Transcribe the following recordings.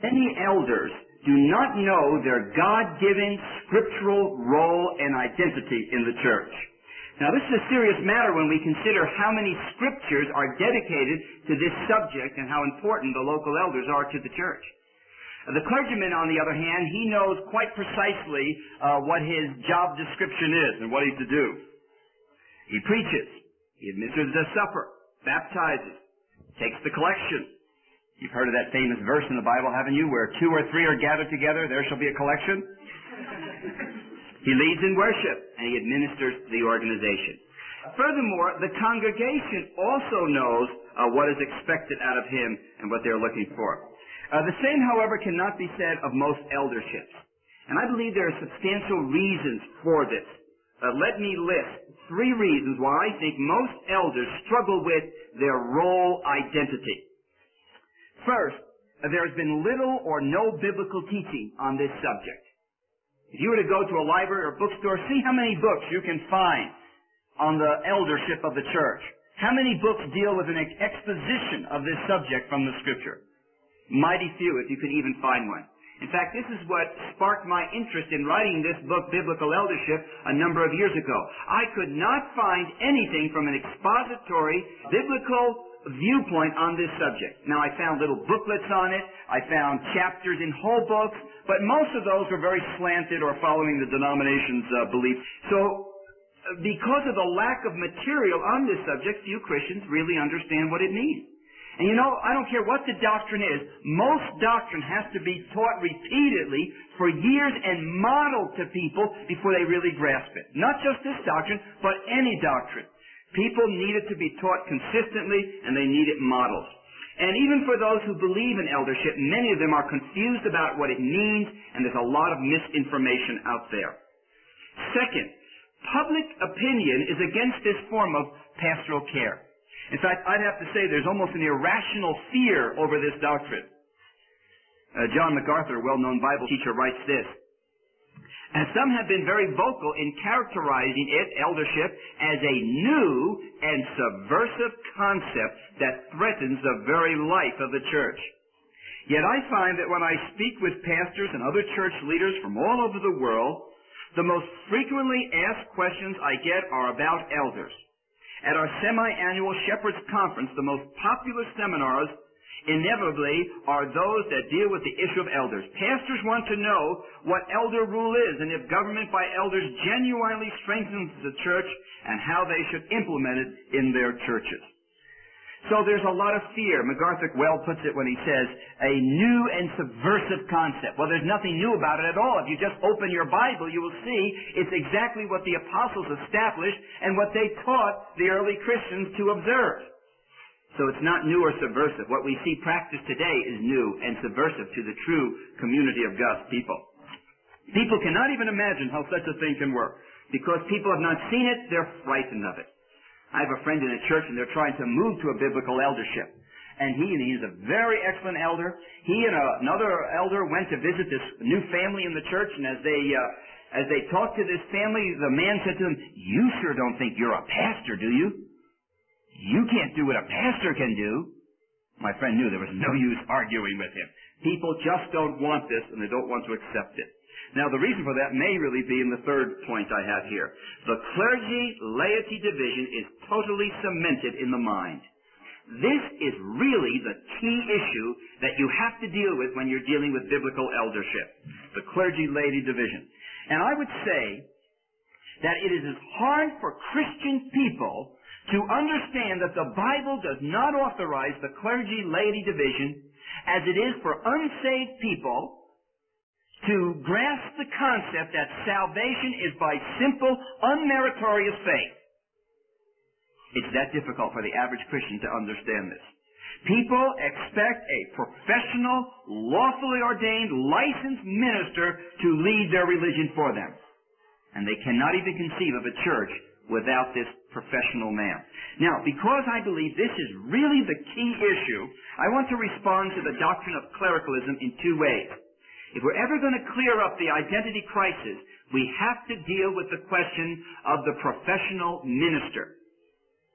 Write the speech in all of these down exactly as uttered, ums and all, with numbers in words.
Many elders do not know their God-given scriptural role and identity in the church. Now, this is a serious matter when we consider how many scriptures are dedicated to this subject and how important the local elders are to the church. The clergyman, on the other hand, he knows quite precisely uh, what his job description is and what he's to do. He preaches, he administers the supper, baptizes, takes the collection. You've heard of that famous verse in the Bible, haven't you, where two or three are gathered together, there shall be a collection? He leads in worship, and he administers the organization. Furthermore, the congregation also knows uh, what is expected out of him and what they're looking for. Uh, the same, however, cannot be said of most elderships. And I believe there are substantial reasons for this. Uh, let me list three reasons why I think most elders struggle with their role identity. First, uh, there has been little or no biblical teaching on this subject. If you were to go to a library or bookstore, see how many books you can find on the eldership of the church. How many books deal with an exposition of this subject from the Scripture? Mighty few, if you could even find one. In fact, this is what sparked my interest in writing this book, Biblical Eldership, a number of years ago. I could not find anything from an expository, biblical viewpoint on this subject. Now, I found little booklets on it. I found chapters in whole books, but most of those were very slanted or following the denomination's uh, belief. So, because of the lack of material on this subject, few Christians really understand what it means. And you know, I don't care what the doctrine is, most doctrine has to be taught repeatedly for years and modeled to people before they really grasp it. Not just this doctrine, but any doctrine. People need it to be taught consistently, and they need it modeled. And even for those who believe in eldership, many of them are confused about what it means, and there's a lot of misinformation out there. Second, public opinion is against this form of pastoral care. In fact, I'd have to say there's almost an irrational fear over this doctrine. Uh, John MacArthur, a well-known Bible teacher, writes this: and some have been very vocal in characterizing it, eldership, as a new and subversive concept that threatens the very life of the church. Yet I find that when I speak with pastors and other church leaders from all over the world, the most frequently asked questions I get are about elders. At our semi-annual Shepherd's Conference, the most popular seminars inevitably are those that deal with the issue of elders. Pastors want to know what elder rule is and if government by elders genuinely strengthens the church and how they should implement it in their churches. So there's a lot of fear. MacArthur well puts it when he says, a new and subversive concept. Well, there's nothing new about it at all. If you just open your Bible, you will see it's exactly what the apostles established and what they taught the early Christians to observe. So it's not new or subversive. What we see practiced today is new and subversive to the true community of God's people. People cannot even imagine how such a thing can work. Because people have not seen it, they're frightened of it. I have a friend in a church, and they're trying to move to a biblical eldership. And he, and he's a very excellent elder. He and a, another elder went to visit this new family in the church, and as they uh, as they talked to this family, the man said to them, "You sure don't think you're a pastor, do you? You can't do what a pastor can do." My friend knew there was no use arguing with him. People just don't want this, and they don't want to accept it. Now, the reason for that may really be in the third point I have here. The clergy-laity division is totally cemented in the mind. This is really the key issue that you have to deal with when you're dealing with biblical eldership. The clergy-laity division. And I would say that it is as hard for Christian people to understand that the Bible does not authorize the clergy-laity division as it is for unsaved people to grasp the concept that salvation is by simple, unmeritorious faith. It's that difficult for the average Christian to understand this. People expect a professional, lawfully ordained, licensed minister to lead their religion for them. And they cannot even conceive of a church without this professional man. Now, because I believe this is really the key issue, I want to respond to the doctrine of clericalism in two ways. If we're ever going to clear up the identity crisis, we have to deal with the question of the professional minister.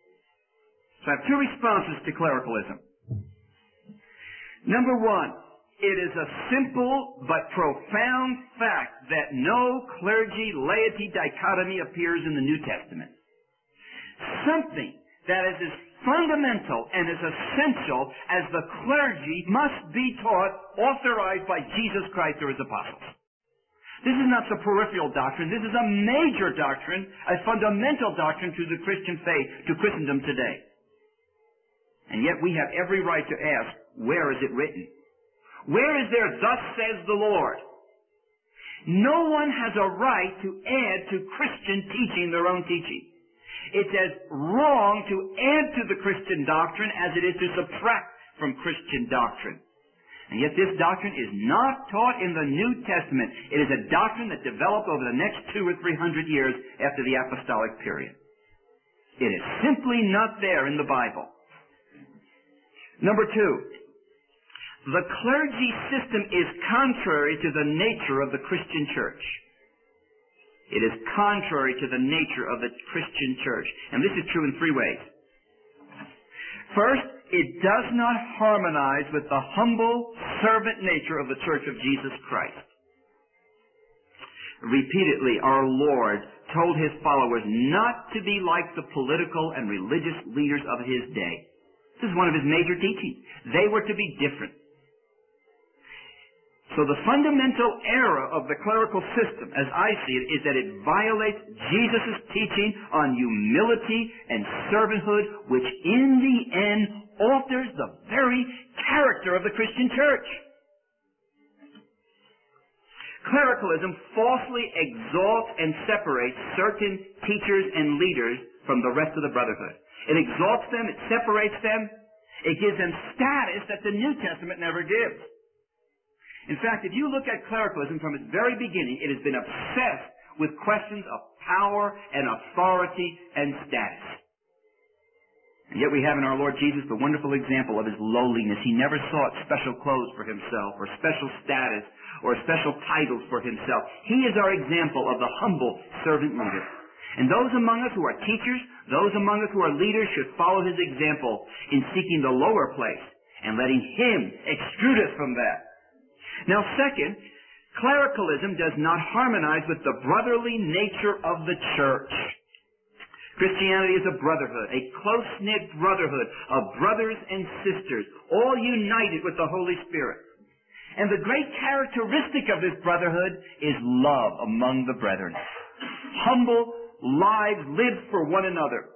So I have two responses to clericalism. Number one, It is a simple but profound fact that no clergy-laity dichotomy appears in the New Testament. Something that is as fundamental and as essential as the clergy must be taught, authorized by Jesus Christ or His apostles. This is not some peripheral doctrine. This is a major doctrine, a fundamental doctrine to the Christian faith, to Christendom today. And yet we have every right to ask, where is it written? Where is there, thus says the Lord? No one has a right to add to Christian teaching their own teaching. It's as wrong to add to the Christian doctrine as it is to subtract from Christian doctrine. And yet this doctrine is not taught in the New Testament. It is a doctrine that developed over the next two or three hundred years after the apostolic period. It is simply not there in the Bible. Number two, the clergy system is contrary to the nature of the Christian church. It is contrary to the nature of the Christian church. And this is true in three ways. First, it does not harmonize with the humble servant nature of the Church of Jesus Christ. Repeatedly, our Lord told His followers not to be like the political and religious leaders of His day. This is one of His major teachings. They were to be different. So the fundamental error of the clerical system, as I see it, is that it violates Jesus' teaching on humility and servanthood, which in the end alters the very character of the Christian church. Clericalism falsely exalts and separates certain teachers and leaders from the rest of the brotherhood. It exalts them, it separates them, it gives them status that the New Testament never gives. In fact, if you look at clericalism from its very beginning, it has been obsessed with questions of power and authority and status. And yet we have in our Lord Jesus the wonderful example of His lowliness. He never sought special clothes for Himself or special status or special titles for Himself. He is our example of the humble servant leader. And those among us who are teachers, those among us who are leaders should follow His example in seeking the lower place and letting Him extrude us from that. Now, second, clericalism does not harmonize with the brotherly nature of the church. Christianity is a brotherhood, a close-knit brotherhood of brothers and sisters, all united with the Holy Spirit. And the great characteristic of this brotherhood is love among the brethren. Humble lives lived for one another.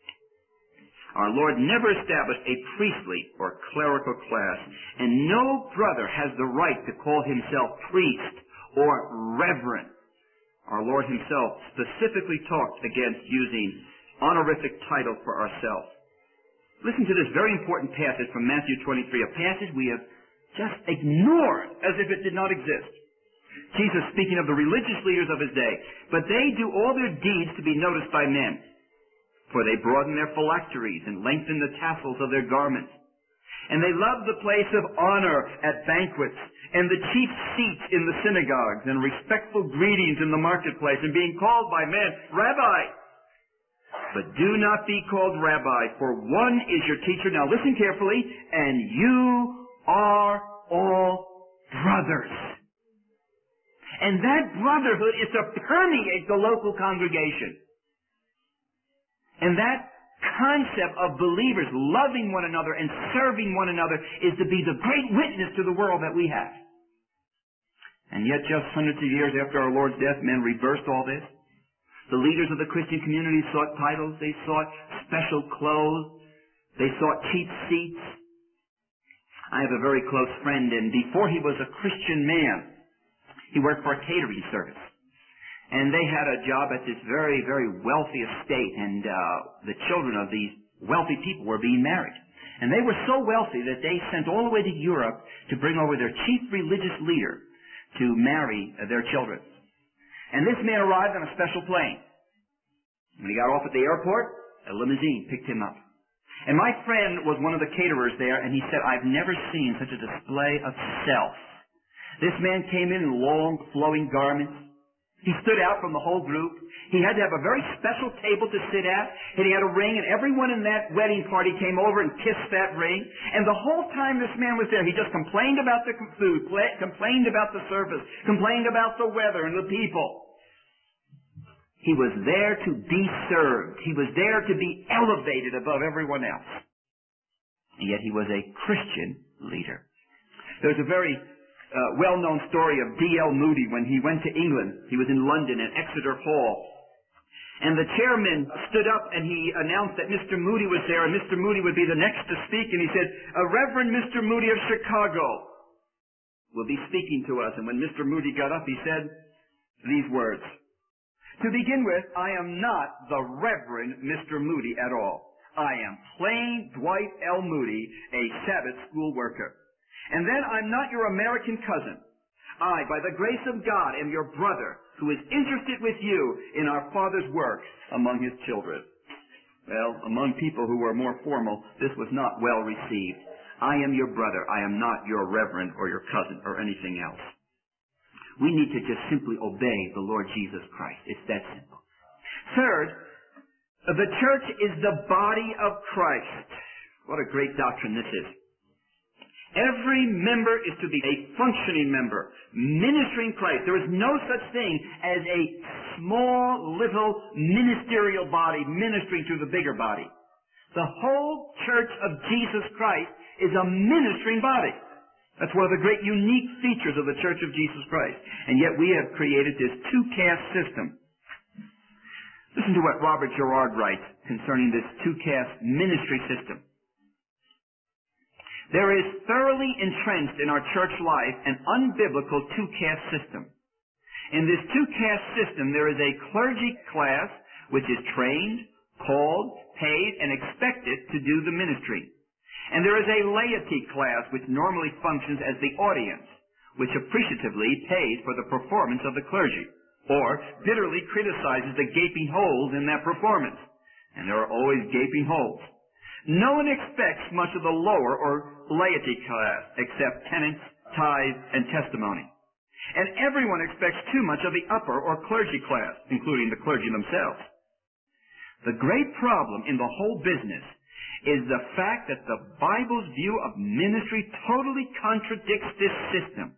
Our Lord never established a priestly or clerical class, and no brother has the right to call himself priest or reverend. Our Lord Himself specifically talked against using honorific titles for ourselves. Listen to this very important passage from Matthew twenty-three, a passage we have just ignored as if it did not exist. Jesus speaking of the religious leaders of His day, but they do all their deeds to be noticed by men. For they broaden their phylacteries and lengthen the tassels of their garments. And they love the place of honor at banquets, and the chief seats in the synagogues, and respectful greetings in the marketplace, and being called by men, Rabbi. But do not be called Rabbi, for one is your teacher. Now listen carefully, and you are all brothers. And that brotherhood is to permeate the local congregation. And that concept of believers loving one another and serving one another is to be the great witness to the world that we have. And yet just hundreds of years after our Lord's death, men reversed all this. The leaders of the Christian community sought titles, they sought special clothes, they sought cheap seats. I have a very close friend, and before he was a Christian man, he worked for a catering service. And they had a job at this very, very wealthy estate, and uh, the children of these wealthy people were being married. And they were so wealthy that they sent all the way to Europe to bring over their chief religious leader to marry uh, their children. And this man arrived on a special plane. When he got off at the airport, a limousine picked him up. And my friend was one of the caterers there, and he said, I've never seen such a display of self. This man came in in long, flowing garments. He stood out from the whole group. He had to have a very special table to sit at, and he had a ring, and everyone in that wedding party came over and kissed that ring. And the whole time this man was there, he just complained about the food, complained about the service, complained about the weather and the people. He was there to be served. He was there to be elevated above everyone else. And yet he was a Christian leader. There's a very uh, well-known story of D L Moody when he went to England. He was in London at Exeter Hall. And the chairman stood up and he announced that Mister Moody was there, and Mister Moody would be the next to speak. And he said, "A Reverend Mister Moody of Chicago will be speaking to us." And when Mister Moody got up, he said these words: "To begin with, I am not the Reverend Mister Moody at all. I am plain Dwight L. Moody, a Sabbath school worker. And then I'm not your American cousin. I, by the grace of God, am your brother who is interested with you in our Father's work among his children." Well, among people who were more formal, this was not well received. I am your brother. I am not your reverend or your cousin or anything else. We need to just simply obey the Lord Jesus Christ. It's that simple. Third, the church is the body of Christ. What a great doctrine this is. Every member is to be a functioning member, ministering Christ. There is no such thing as a small, little ministerial body ministering to the bigger body. The whole church of Jesus Christ is a ministering body. That's one of the great unique features of the Church of Jesus Christ. And yet we have created this two-caste system. Listen to what Robert Gerard writes concerning this two-caste ministry system. "There is thoroughly entrenched in our church life an unbiblical two-caste system. In this two-caste system, there is a clergy class which is trained, called, paid, and expected to do the ministry. And there is a laity class which normally functions as the audience, which appreciatively pays for the performance of the clergy, or bitterly criticizes the gaping holes in that performance. And there are always gaping holes. No one expects much of the lower or laity class, except tenants, tithe, and testimony. And everyone expects too much of the upper or clergy class, including the clergy themselves. The great problem in the whole business is the fact that the Bible's view of ministry totally contradicts this system.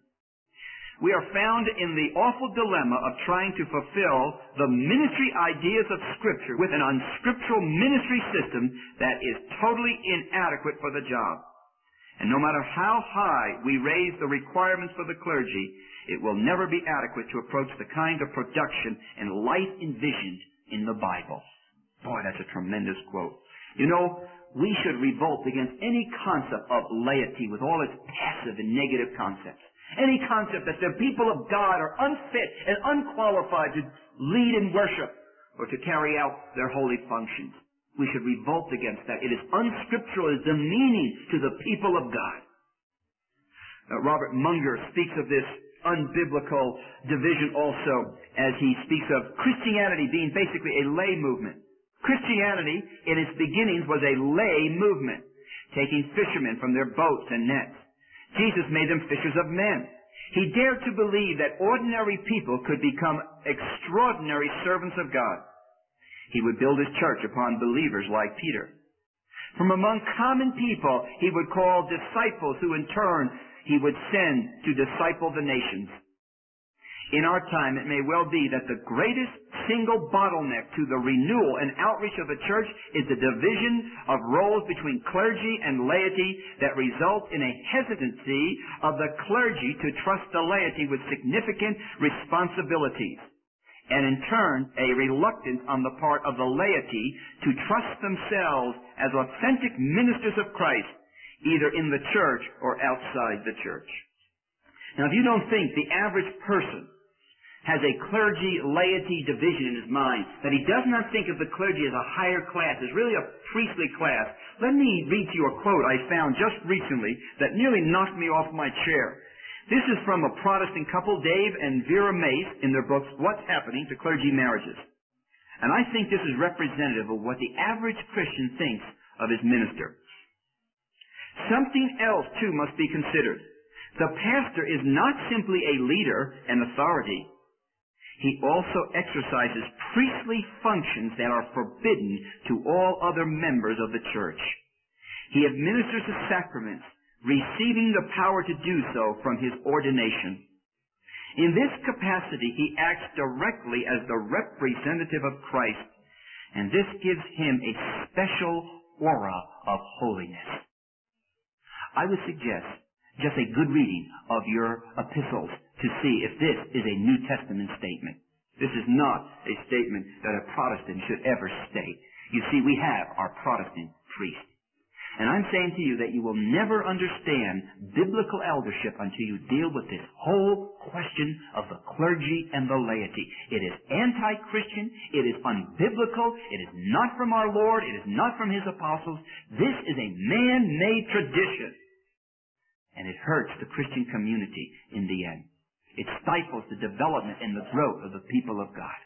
We are found in the awful dilemma of trying to fulfill the ministry ideas of Scripture with an unscriptural ministry system that is totally inadequate for the job. And no matter how high we raise the requirements for the clergy, it will never be adequate to approach the kind of production and life envisioned in the Bible." Boy, that's a tremendous quote. You know, we should revolt against any concept of laity with all its passive and negative concepts. Any concept that the people of God are unfit and unqualified to lead in worship or to carry out their holy functions. We should revolt against that. It is unscriptural. It is demeaning to the people of God. Uh, Robert Munger speaks of this unbiblical division also as he speaks of Christianity being basically a lay movement. Christianity, in its beginnings, was a lay movement, taking fishermen from their boats and nets. Jesus made them fishers of men. He dared to believe that ordinary people could become extraordinary servants of God. He would build his church upon believers like Peter. From among common people, he would call disciples who in turn he would send to disciple the nations. In our time, it may well be that the greatest single bottleneck to the renewal and outreach of the church is the division of roles between clergy and laity that results in a hesitancy of the clergy to trust the laity with significant responsibilities, and in turn, a reluctance on the part of the laity to trust themselves as authentic ministers of Christ, either in the church or outside the church. Now, if you don't think the average person has a clergy-laity division in his mind, that he does not think of the clergy as a higher class, as really a priestly class, let me read to you a quote I found just recently that nearly knocked me off my chair. This is from a Protestant couple, Dave and Vera Mace, in their book, What's Happening to Clergy Marriages. And I think this is representative of what the average Christian thinks of his minister. Something else, too, must be considered. The pastor is not simply a leader and authority. he also exercises priestly functions that are forbidden to all other members of the church. He administers the sacraments, receiving the power to do so from his ordination. In this capacity, he acts directly as the representative of Christ, and this gives him a special aura of holiness. I would suggest just a good reading of your epistles to see if this is a New Testament statement. This is not a statement that a Protestant should ever state. You see, we have our Protestant priest. And I'm saying to you that you will never understand biblical eldership until you deal with this whole question of the clergy and the laity. It is anti-Christian. It is unbiblical. It is not from our Lord. It is not from his apostles. This is a man-made tradition. And it hurts the Christian community in the end. It stifles the development and the growth of the people of God.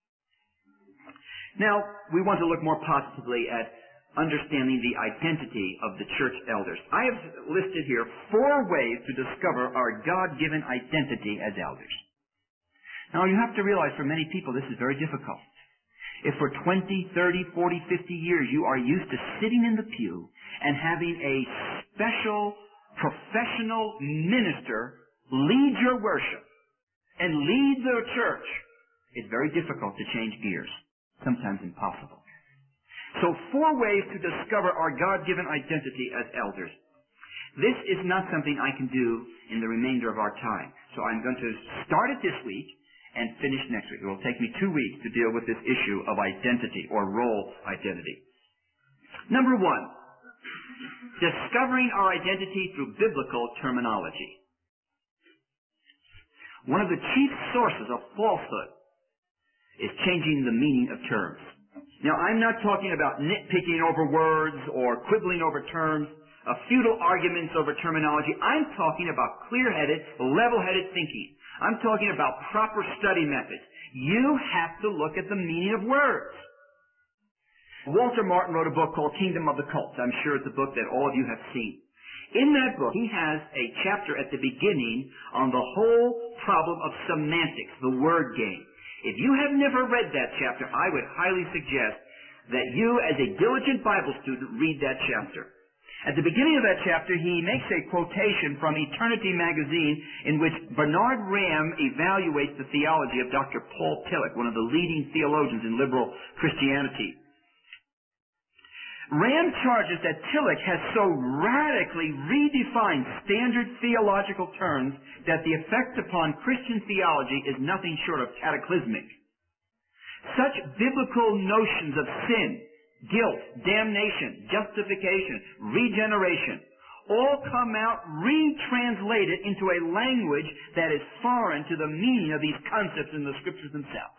Now, we want to look more positively at understanding the identity of the church elders. I have listed here four ways to discover our God-given identity as elders. Now, you have to realize for many people this is very difficult. If for twenty, thirty, forty, fifty years you are used to sitting in the pew and having a special professional minister lead your worship and lead the church, it's very difficult to change gears, sometimes impossible. So four ways to discover our God-given identity as elders. This is not something I can do in the remainder of our time. So I'm going to start it this week and finish next week. It will take me two weeks to deal with this issue of identity or role identity. Number one, discovering our identity through biblical terminology. One of the chief sources of falsehood is changing the meaning of terms. Now, I'm not talking about nitpicking over words or quibbling over terms, uh, futile arguments over terminology. I'm talking about clear-headed, level-headed thinking. I'm talking about proper study methods. You have to look at the meaning of words. Walter Martin wrote a book called Kingdom of the Cults. I'm sure it's a book that all of you have seen. In that book, he has a chapter at the beginning on the whole problem of semantics, the word game. If you have never read that chapter, I would highly suggest that you, as a diligent Bible student, read that chapter. At the beginning of that chapter, he makes a quotation from Eternity magazine in which Bernard Ramm evaluates the theology of Doctor Paul Tillich, one of the leading theologians in liberal Christianity. Ramm charges that Tillich has so radically redefined standard theological terms that the effect upon Christian theology is nothing short of cataclysmic. Such biblical notions of sin, guilt, damnation, justification, regeneration, all come out retranslated into a language that is foreign to the meaning of these concepts in the Scriptures themselves.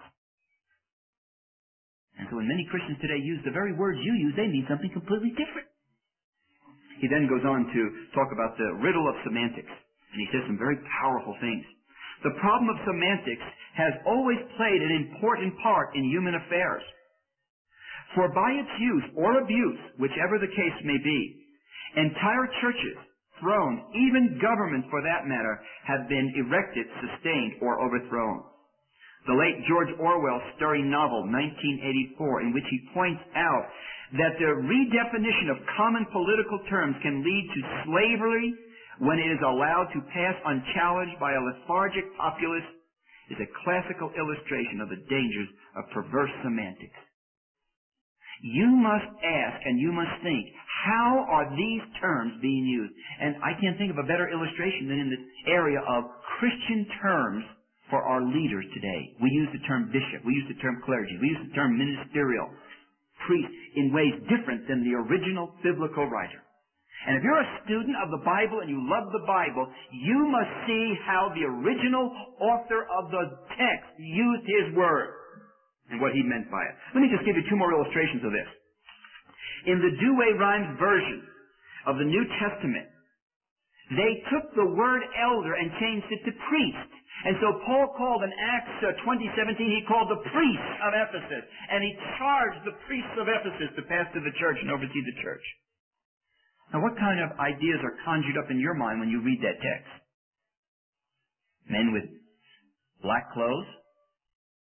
And so when many Christians today use the very words you use, they mean something completely different. He then goes on to talk about the riddle of semantics. And he says some very powerful things. The problem of semantics has always played an important part in human affairs. For by its use or abuse, whichever the case may be, entire churches, thrones, even governments for that matter, have been erected, sustained, or overthrown. The late George Orwell's stirring novel, nineteen eighty-four, in which he points out that the redefinition of common political terms can lead to slavery when it is allowed to pass unchallenged by a lethargic populace, is a classical illustration of the dangers of perverse semantics. You must ask and you must think, how are these terms being used? And I can't think of a better illustration than in the area of Christian terms for our leaders today. We use the term bishop. We use the term clergy. We use the term ministerial, priest, in ways different than the original biblical writer. And if you're a student of the Bible and you love the Bible, you must see how the original author of the text used his word and what he meant by it. Let me just give you two more illustrations of this. In the Douay-Rheims version of the New Testament, they took the word elder and changed it to priest. And so Paul called in Acts twenty seventeen, he called the priests of Ephesus. And he charged the priests of Ephesus to pastor the church and oversee the church. Now what kind of ideas are conjured up in your mind when you read that text? Men with black clothes?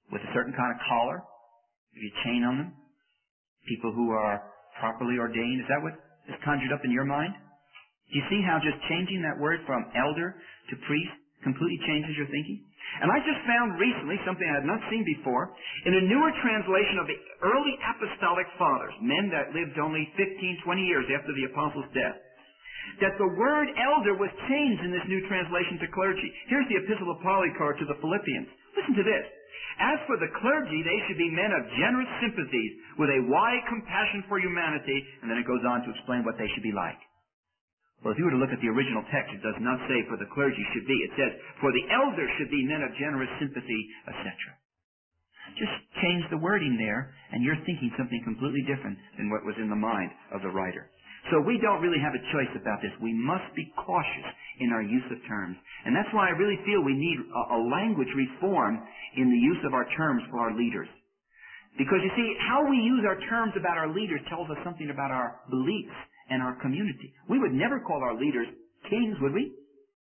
with a certain kind of collar, maybe a chain on them. People who are properly ordained. Is that what is conjured up in your mind? Do you see how just changing that word from elder to priest completely changes your thinking? And I just found recently something I had not seen before in a newer translation of the early apostolic fathers, men that lived only fifteen, twenty years after the apostles' death, that the word elder was changed in this new translation to clergy. Here's the epistle of Polycarp to the Philippians. Listen to this. As for the clergy, they should be men of generous sympathies, with a wide compassion for humanity, and then it goes on to explain what they should be like. Well, if you were to look at the original text, it does not say for the clergy should be. It says, for the elders should be men of generous sympathy, et cetera. Just change the wording there, and you're thinking something completely different than what was in the mind of the writer. So we don't really have a choice about this. We must be cautious in our use of terms. And that's why I really feel we need a, a language reform in the use of our terms for our leaders. Because you see, how we use our terms about our leaders tells us something about our beliefs and our community. We would never call our leaders kings, would we?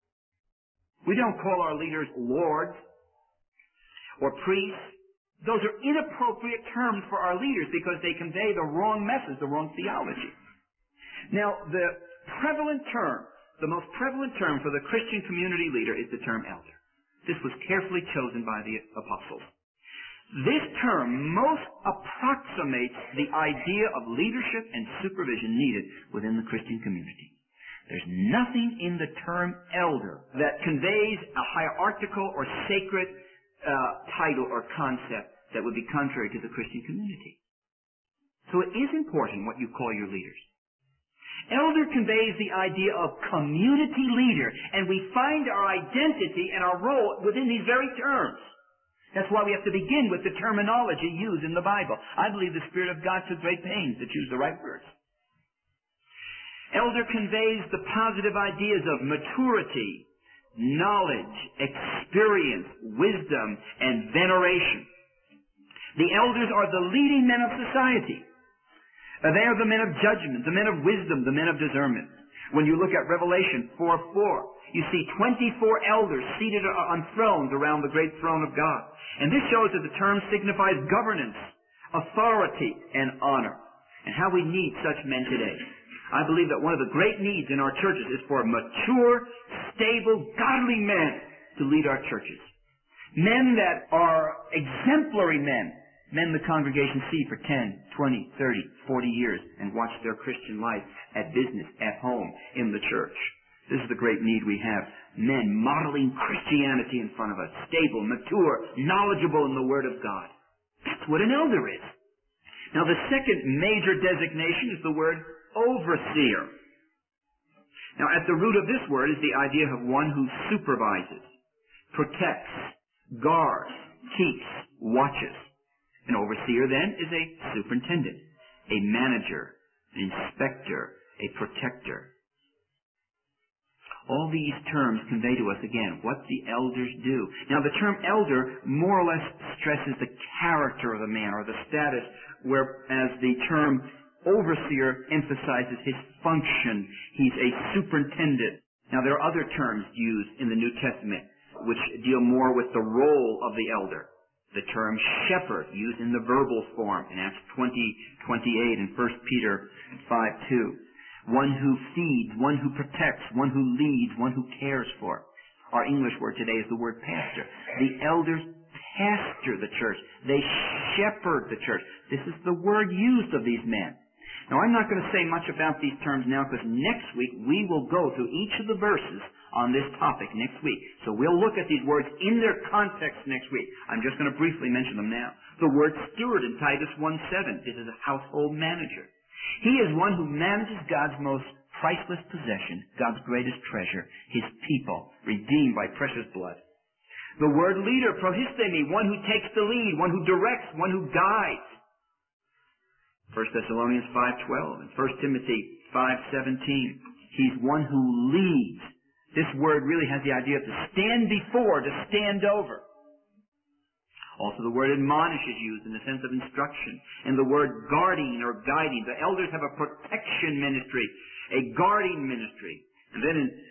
We don't call our leaders lords or priests. Those are inappropriate terms for our leaders because they convey the wrong message, the wrong theology. Now, the prevalent term, the most prevalent term for the Christian community leader is the term elder. This was carefully chosen by the apostles. This term most approximates the idea of leadership and supervision needed within the Christian community. There's nothing in the term elder that conveys a hierarchical or sacred uh, title or concept that would be contrary to the Christian community. So it is important what you call your leaders. Elder conveys the idea of community leader, and we find our identity and our role within these very terms. That's why we have to begin with the terminology used in the Bible. I believe the Spirit of God took great pains to choose the right words. Elder conveys the positive ideas of maturity, knowledge, experience, wisdom, and veneration. The elders are the leading men of society. Uh, they are the men of judgment, the men of wisdom, the men of discernment. When you look at Revelation four four, you see twenty-four elders seated on thrones around the great throne of God. And this shows that the term signifies governance, authority, and honor. And how we need such men today. I believe that one of the great needs in our churches is for mature, stable, godly men to lead our churches. Men that are exemplary men. Men the congregation see for ten, twenty, thirty, forty years and watch their Christian life at business, at home, in the church. This is the great need we have. Men modeling Christianity in front of us. Stable, mature, knowledgeable in the Word of God. That's what an elder is. Now the second major designation is the word overseer. Now at the root of this word is the idea of one who supervises, protects, guards, keeps, watches. An overseer, then, is a superintendent, a manager, an inspector, a protector. All these terms convey to us, again, what the elders do. Now, the term elder more or less stresses the character of the man or the status, whereas the term overseer emphasizes his function. He's a superintendent. Now, there are other terms used in the New Testament which deal more with the role of the elder. The term shepherd, used in the verbal form in Acts twenty twenty-eight and First Peter five two. One who feeds, one who protects, one who leads, one who cares for. Our English word today is the word pastor. The elders pastor the church. They shepherd the church. This is the word used of these men. Now, I'm not going to say much about these terms now because next week we will go through each of the verses on this topic next week. So we'll look at these words in their context next week. I'm just going to briefly mention them now. The word steward in Titus one seven. This is a household manager. He is one who manages God's most priceless possession, God's greatest treasure, His people, redeemed by precious blood. The word leader, prohistemi, one who takes the lead, one who directs, one who guides. First Thessalonians five twelve and First Timothy five seventeen. He's one who leads. This word really has the idea of to stand before, to stand over. Also the word admonish is used in the sense of instruction. And the word guarding or guiding. The elders have a protection ministry, a guarding ministry. And then in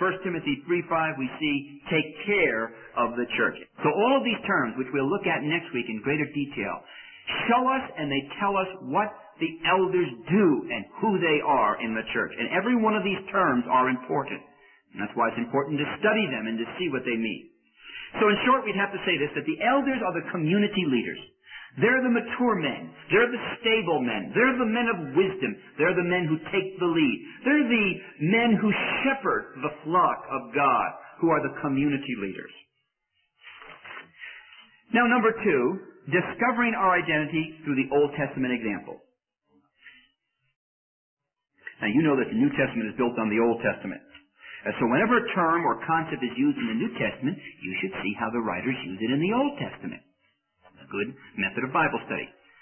First Timothy three five, we see, take care of the church. So all of these terms, which we'll look at next week in greater detail, show us and they tell us what the elders do and who they are in the church. And every one of these terms are important. And that's why it's important to study them and to see what they mean. So in short, we'd have to say this, that the elders are the community leaders. They're the mature men. They're the stable men. They're the men of wisdom. They're the men who take the lead. They're the men who shepherd the flock of God, who are the community leaders. Now, number two, discovering our identity through the Old Testament example. Now, you know that the New Testament is built on the Old Testament. And so whenever a term or concept is used in the New Testament, you should see how the writers use it in the Old Testament. Good method of Bible study.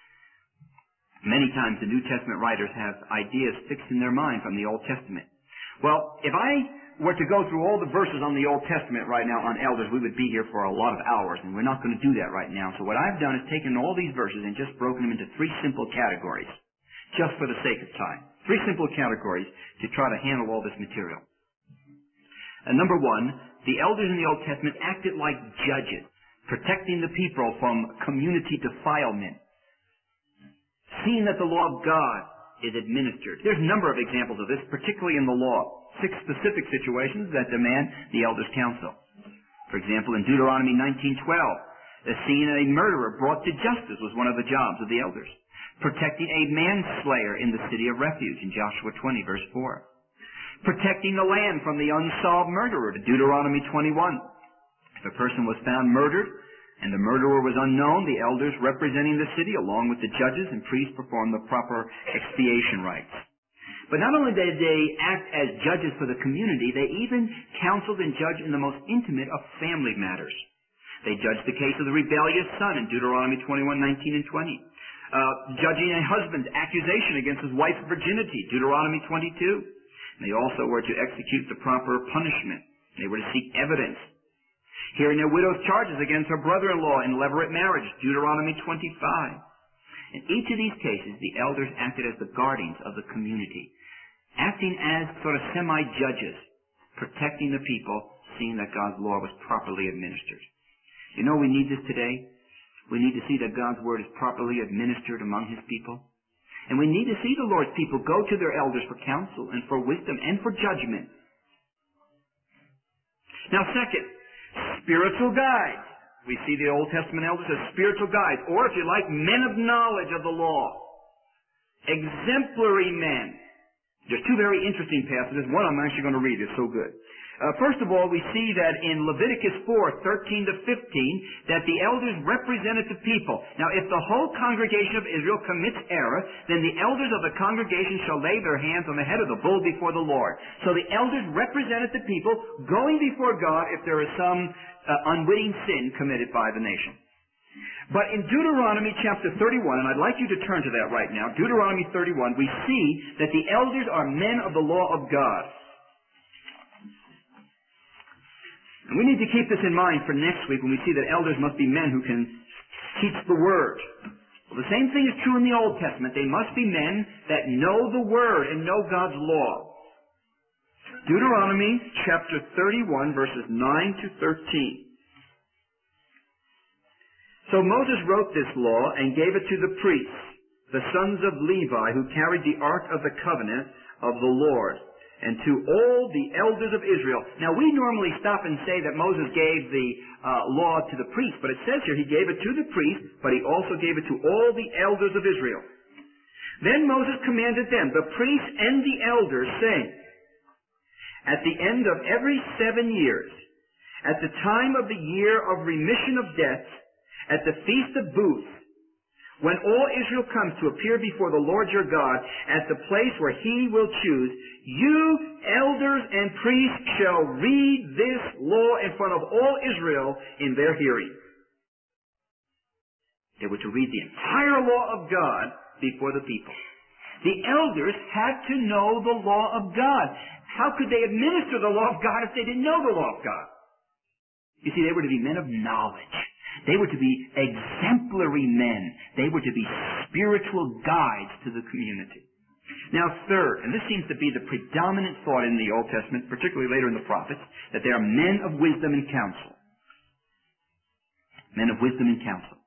Many times the New Testament writers have ideas fixed in their mind from the Old Testament. Well, if I were to go through all the verses on the Old Testament right now on elders, we would be here for a lot of hours, and we're not going to do that right now. So what I've done is taken all these verses and just broken them into three simple categories, just for the sake of time. Three simple categories to try to handle all this material. And number one, the elders in the Old Testament acted like judges, protecting the people from community defilement, seeing that the law of God is administered. There's a number of examples of this, particularly in the law. Six specific situations that demand the elders' counsel. For example, in Deuteronomy nineteen twelve, seeing a murderer brought to justice was one of the jobs of the elders. Protecting a manslayer in the city of refuge in Joshua twenty, verse four. Protecting the land from the unsolved murderer to Deuteronomy twenty-one. If a person was found murdered and the murderer was unknown, the elders representing the city along with the judges and priests performed the proper expiation rites. But not only did they act as judges for the community, they even counseled and judged in the most intimate of family matters. They judged the case of the rebellious son in Deuteronomy twenty-one, nineteen, and twenty. Uh, judging a husband's accusation against his wife's virginity, Deuteronomy twenty-two. And they also were to execute the proper punishment. They were to seek evidence. Hearing a widow's charges against her brother-in-law in levirate marriage, Deuteronomy twenty-five. In each of these cases, the elders acted as the guardians of the community, acting as sort of semi-judges, protecting the people, seeing that God's law was properly administered. You know we need this today? We need to see that God's word is properly administered among his people. And we need to see the Lord's people go to their elders for counsel and for wisdom and for judgment. Now, second, spiritual guides. We see the Old Testament elders as spiritual guides, or if you like, men of knowledge of the law. Exemplary men. There's two very interesting passages. One I'm actually going to read. It's so good. Uh, first of all, we see that in Leviticus four, thirteen to fifteen, that the elders represented the people. Now, if the whole congregation of Israel commits error, then the elders of the congregation shall lay their hands on the head of the bull before the Lord. So the elders represented the people going before God if there is some uh, unwitting sin committed by the nation. But in Deuteronomy chapter thirty-one, and I'd like you to turn to that right now, Deuteronomy thirty-one, we see that the elders are men of the law of God. And we need to keep this in mind for next week when we see that elders must be men who can teach the Word. Well, the same thing is true in the Old Testament. They must be men that know the Word and know God's law. Deuteronomy chapter thirty-one, verses nine to thirteen. So Moses wrote this law and gave it to the priests, the sons of Levi, who carried the ark of the covenant of the Lord, and to all the elders of Israel. Now, we normally stop and say that Moses gave the uh, law to the priests, but it says here he gave it to the priests, but he also gave it to all the elders of Israel. Then Moses commanded them, the priests and the elders, saying, at the end of every seven years, at the time of the year of remission of debts, at the feast of booths, when all Israel comes to appear before the Lord your God at the place where he will choose, you, elders and priests, shall read this law in front of all Israel in their hearing. They were to read the entire law of God before the people. The elders had to know the law of God. How could they administer the law of God if they didn't know the law of God? You see, they were to be men of knowledge. They were to be exemplary men. They were to be spiritual guides to the community. Now third, and this seems to be the predominant thought in the Old Testament, particularly later in the prophets, that they are men of wisdom and counsel. Men of wisdom and counsel.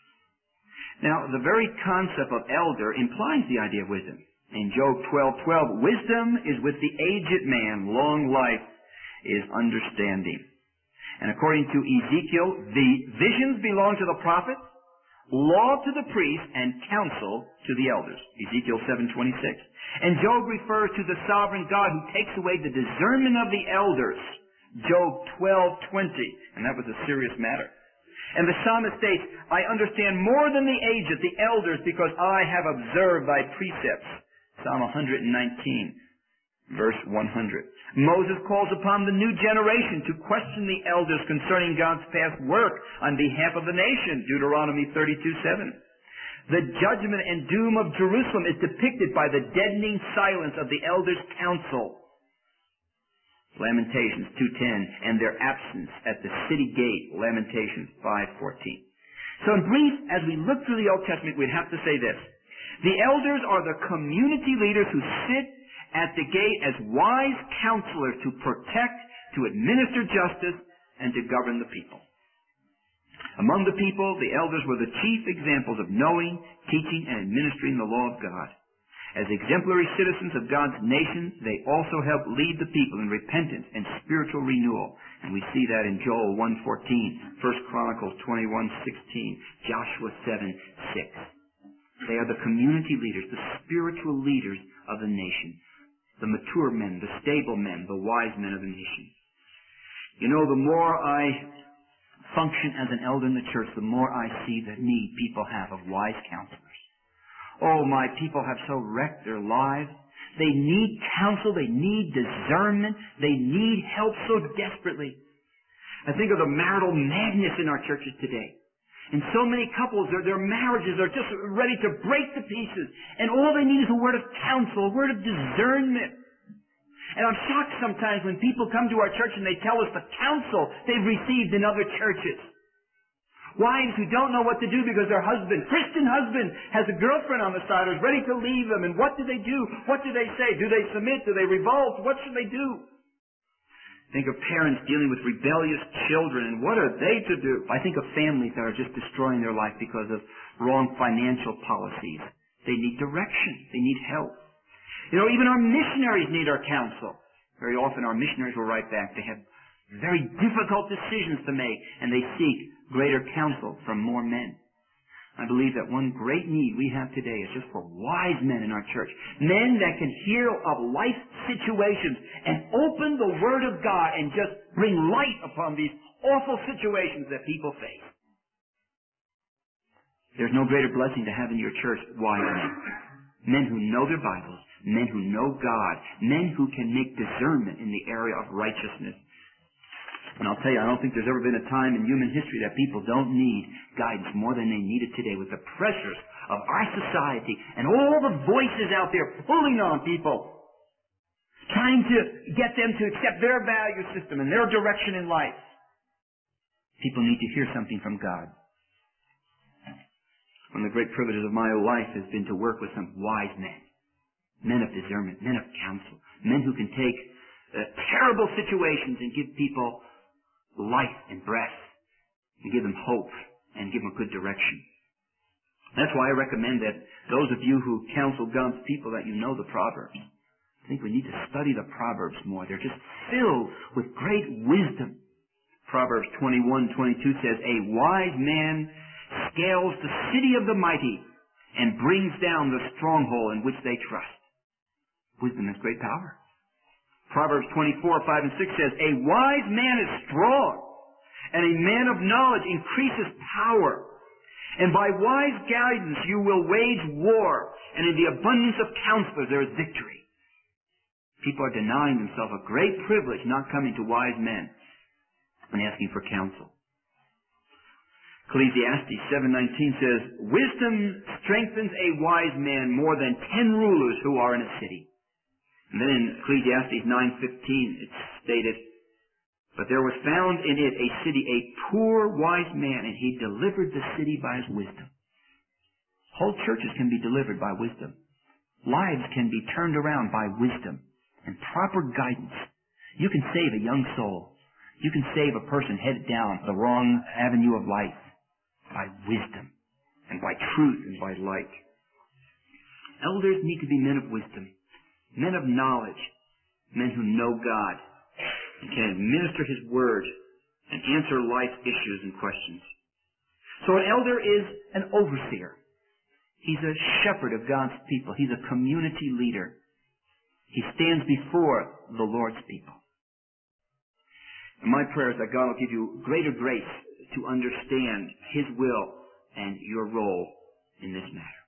Now, the very concept of elder implies the idea of wisdom. In Job twelve twelve, wisdom is with the aged man, long life is understanding. And according to Ezekiel, the visions belong to the prophets, law to the priests, and counsel to the elders. Ezekiel seven twenty-six. And Job refers to the sovereign God who takes away the discernment of the elders. Job twelve twenty. And that was a serious matter. And the psalmist states, I understand more than the aged, the elders, because I have observed thy precepts. Psalm one nineteen, verse one hundred. Moses calls upon the new generation to question the elders concerning God's past work on behalf of the nation. Deuteronomy thirty-two seven. The judgment and doom of Jerusalem is depicted by the deadening silence of the elders' counsel. Lamentations two ten, and their absence at the city gate, Lamentations five fourteen. So in brief, as we look through the Old Testament, we'd have to say this. The elders are the community leaders who sit at the gate as wise counselors to protect, to administer justice, and to govern the people. Among the people, the elders were the chief examples of knowing, teaching, and administering the law of God. As exemplary citizens of God's nation, they also help lead the people in repentance and spiritual renewal. And we see that in Joel one fourteen, First Chronicles twenty-one sixteen, Joshua seven six. They are the community leaders, the spiritual leaders of the nation. The mature men, the stable men, the wise men of the nation. You know, the more I function as an elder in the church, the more I see the need people have of wise counselors. Oh, my people have so wrecked their lives. They need counsel. They need discernment. They need help so desperately. I think of the marital madness in our churches today. And so many couples, their, their marriages are just ready to break to pieces. And all they need is a word of counsel, a word of discernment. And I'm shocked sometimes when people come to our church and they tell us the counsel they've received in other churches. Wives who don't know what to do because their husband, Christian husband, has a girlfriend on the side who's ready to leave them. And what do they do? What do they say? Do they submit? Do they revolt? What should they do? Think of parents dealing with rebellious children, and what are they to do? I think of families that are just destroying their life because of wrong financial policies. They need direction. They need help. You know, even our missionaries need our counsel. Very often our missionaries will write back. They have very difficult decisions to make, and they seek greater counsel from more men. I believe that one great need we have today is just for wise men in our church. Men that can hear of life situations and open the Word of God and just bring light upon these awful situations that people face. There's no greater blessing to have in your church wise men. Men who know their Bibles, men who know God, men who can make discernment in the area of righteousness. And I'll tell you, I don't think there's ever been a time in human history that people don't need guidance more than they need it today with the pressures of our society and all the voices out there pulling on people, trying to get them to accept their value system and their direction in life. People need to hear something from God. One of the great privileges of my life has been to work with some wise men, men of discernment, men of counsel, men who can take uh, terrible situations and give people life and breath, and give them hope, and give them a good direction. That's why I recommend that those of you who counsel God's people that you know the Proverbs. I think we need to study the Proverbs more. They're just filled with great wisdom. Proverbs twenty-one twenty-two says, a wise man scales the city of the mighty and brings down the stronghold in which they trust. Wisdom has great power. Proverbs twenty-four five and six says, a wise man is strong, and a man of knowledge increases power. And by wise guidance you will wage war, and in the abundance of counselors there is victory. People are denying themselves a great privilege not coming to wise men and asking for counsel. Ecclesiastes seven nineteen says, wisdom strengthens a wise man more than ten rulers who are in a city. And then in Ecclesiastes nine fifteen it's stated, but there was found in it a city, a poor wise man, and he delivered the city by his wisdom. Whole churches can be delivered by wisdom. Lives can be turned around by wisdom and proper guidance. You can save a young soul. You can save a person headed down the wrong avenue of life by wisdom and by truth and by light. Elders need to be men of wisdom, men of knowledge, men who know God and can administer His Word and answer life issues and questions. So an elder is an overseer. He's a shepherd of God's people. He's a community leader. He stands before the Lord's people. And my prayer is that God will give you greater grace to understand His will and your role in this matter.